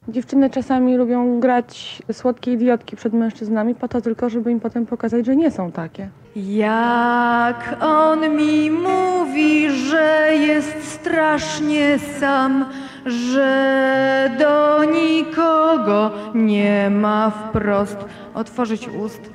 Dziewczyny czasami lubią grać słodkie idiotki przed mężczyznami po to tylko, żeby im potem pokazać, że nie są takie. Jak on mi mówi, że jest strasznie sam, że do nikogo nie ma wprost otworzyć ust,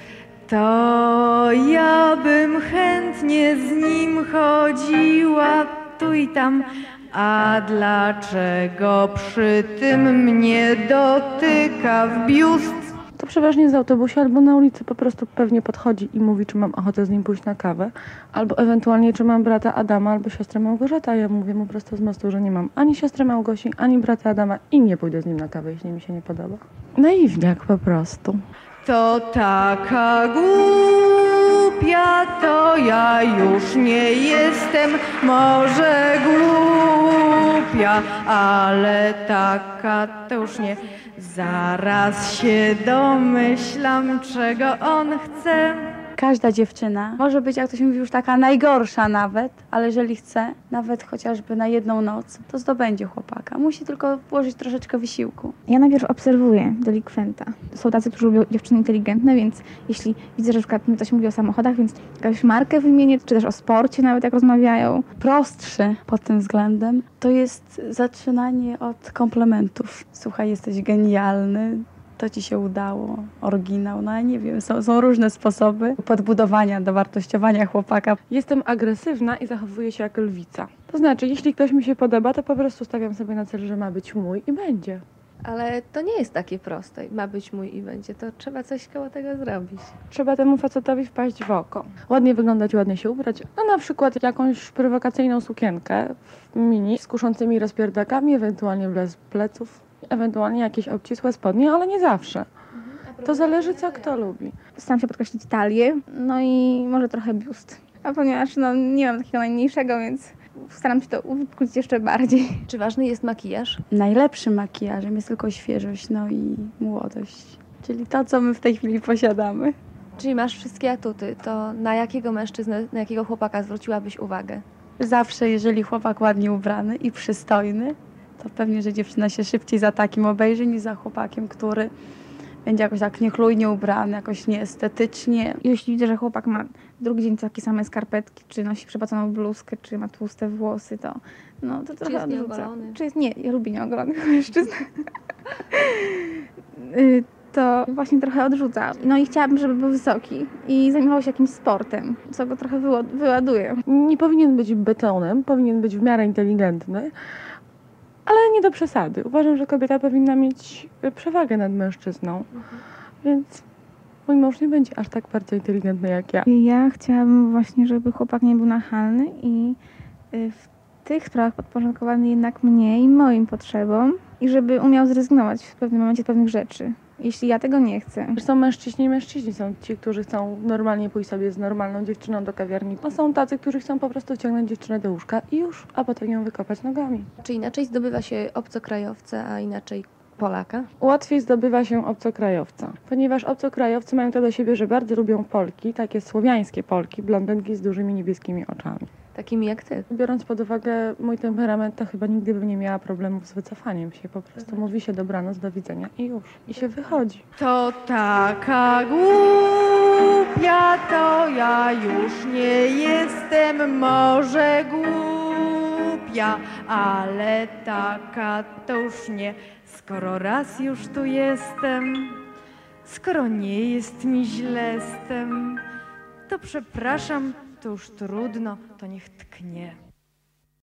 to ja bym chętnie z nim chodziła tu i tam. A dlaczego przy tym mnie dotyka w biust? To przeważnie z autobusie albo na ulicy po prostu pewnie podchodzi i mówi, czy mam ochotę z nim pójść na kawę, albo ewentualnie, czy mam brata Adama albo siostrę Małgorzatę. Ja mówię mu prosto z mostu, że nie mam ani siostry Małgosi, ani brata Adama i nie pójdę z nim na kawę, jeśli mi się nie podoba. Naiwniak po prostu. To taka głupia, to ja już nie jestem, może głupia, ale taka to już nie. Zaraz się domyślam, czego on chce. Każda dziewczyna może być, jak to się mówi, już taka najgorsza nawet, ale jeżeli chce, nawet chociażby na jedną noc, to zdobędzie chłopaka. Musi tylko włożyć troszeczkę wysiłku. Ja najpierw obserwuję delikwenta. Są tacy, którzy lubią dziewczyny inteligentne, więc jeśli widzę, że na przykład ktoś mówi o samochodach, więc jakąś markę wymienię, czy też o sporcie nawet jak rozmawiają. Prostszy pod tym względem to jest zaczynanie od komplementów. Słuchaj, jesteś genialny, to ci się udało, oryginał, no ja nie wiem, są różne sposoby podbudowania, dowartościowania chłopaka. Jestem agresywna i zachowuję się jak lwica. To znaczy, jeśli ktoś mi się podoba, to po prostu stawiam sobie na cel, że ma być mój i będzie. Ale to nie jest takie proste. Ma być mój i będzie. To trzeba coś koło tego zrobić. Trzeba temu facetowi wpaść w oko. Ładnie wyglądać, ładnie się ubrać. No na przykład jakąś prowokacyjną sukienkę w mini z kuszącymi rozpierdakami, ewentualnie bez pleców, ewentualnie jakieś obcisłe spodnie, ale nie zawsze. To zależy, co kto lubi. Staram się podkreślić talię, no i może trochę biust. A ponieważ nie mam takiego najmniejszego, więc staram się to uwypuklić jeszcze bardziej. Czy ważny jest makijaż? Najlepszym makijażem jest tylko świeżość, no i młodość. Czyli to, co my w tej chwili posiadamy. Czyli masz wszystkie atuty. To na jakiego mężczyznę, na jakiego chłopaka zwróciłabyś uwagę? Zawsze, jeżeli chłopak ładnie ubrany i przystojny, to pewnie, że dziewczyna się szybciej za takim obejrzy niż za chłopakiem, który będzie jakoś tak niechlujnie ubrany, jakoś nieestetycznie. Jeśli widzę, że chłopak ma drugi dzień takie same skarpetki, czy nosi przepaconą bluzkę, czy ma tłuste włosy, to to trochę jest odrzucam. nieogolony? Nie, ja lubię nieogolonych mężczyzn. To właśnie trochę odrzuca. No i chciałabym, żeby był wysoki i zajmował się jakimś sportem, co go trochę wyładuje. Nie powinien być betonem, powinien być w miarę inteligentny, ale nie do przesady. Uważam, że kobieta powinna mieć przewagę nad mężczyzną, więc mój mąż nie będzie aż tak bardzo inteligentny jak ja. Ja chciałabym właśnie, żeby chłopak nie był nachalny i w tych sprawach podporządkowany jednak mnie i moim potrzebom i żeby umiał zrezygnować w pewnym momencie z pewnych rzeczy, jeśli ja tego nie chcę. Są mężczyźni i mężczyźni. Są ci, którzy chcą normalnie pójść sobie z normalną dziewczyną do kawiarni. A są tacy, którzy chcą po prostu wciągnąć dziewczynę do łóżka i już, a potem ją wykopać nogami. Czy inaczej zdobywa się obcokrajowca, a inaczej Polaka? Łatwiej zdobywa się obcokrajowca, ponieważ obcokrajowcy mają to do siebie, że bardzo lubią Polki, takie słowiańskie Polki, blondynki z dużymi niebieskimi oczami. Takimi jak ty. Biorąc pod uwagę mój temperament, to chyba nigdy bym nie miała problemów z wycofaniem się. Po prostu mówi się dobranoc, do widzenia i już. I się wychodzi. To taka głupia, to ja już nie jestem, może głupia, ale taka to już nie. Skoro raz już tu jestem, skoro nie jest mi źle z tym, to przepraszam, to już trudno, to niech tknie.